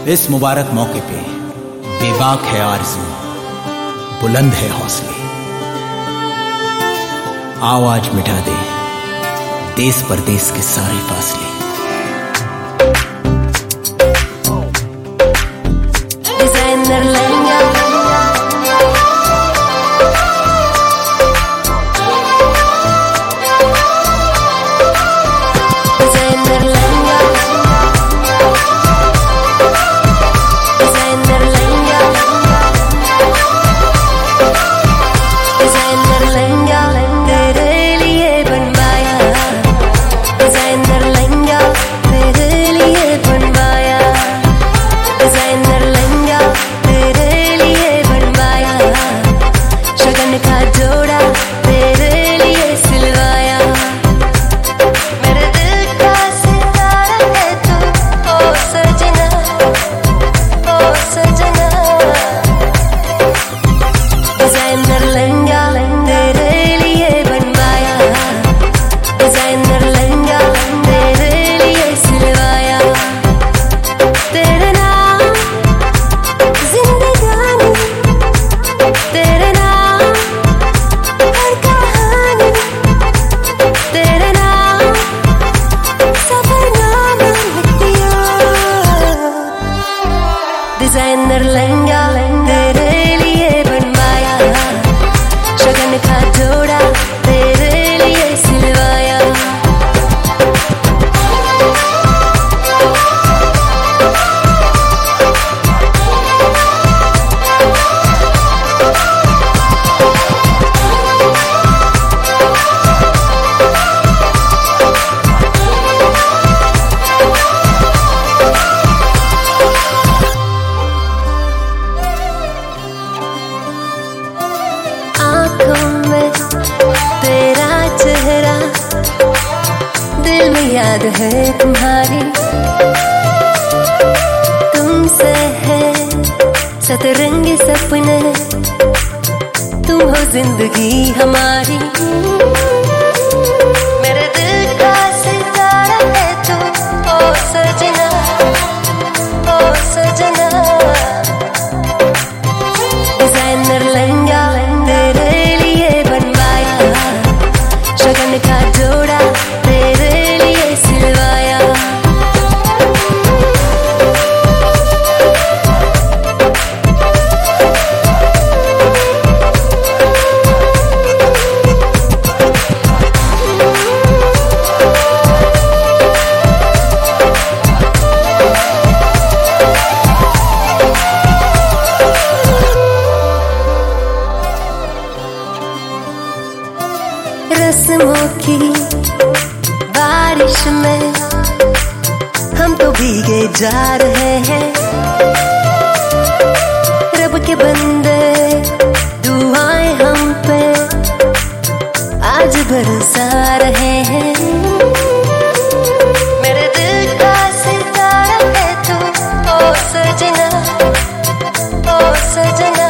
इस मुबारक मौके पे बेबाक है आरज़ू, बुलंद है हौसले। आओ आज मिटा दे देश परदेश के सारे फासले। Designer lehenga, designer lehenga, designer lehenga, designer lehenga तेरे लिए बनवाया, डिजाइनर लहंगा तेरे लिए बनवाया, डिजाइनर लहंगा तेरे लिए बनवाया, शगन का जोड़ा तेरे लिए सिलवाया। मेरे दिल का सितारा है तू, ओ सजना, ओ सजना। डिजाइनर लहंगा तेरे लिए बनवाया, डिजाइनर लहंगा तेरे लिए सिलवाया। तेरे नाम जिंदगानी, तेरे नाम हर कहानी, तेरे नाम सफरनामा लिख दिया। डिजाइनर लहंगा तेरे लिए बनवाया, शगन का जोड़ा तेरे लिए सिलवाया। आँखों में तेरा चेहरा, दिल में याद है तुम्हारी, तुमसे है सतरंगी सपने, तुम हो जिंदगी हमारी। मेरे दिल का सितारा है तू, ओ सजना, ओ सजना। डिजाइनर लहंगा तेरे लिए बनवाया, शगन का जोड़ा तेरे लिए सिलवाया। रस्मों की बारिश में हम तो भीगे जा रहे हैं, रब के बंदे दुआएं हम पे आज बरसा रहे हैं। मेरे दिल का सितारा है तू, ओ सजना, ओ सजना।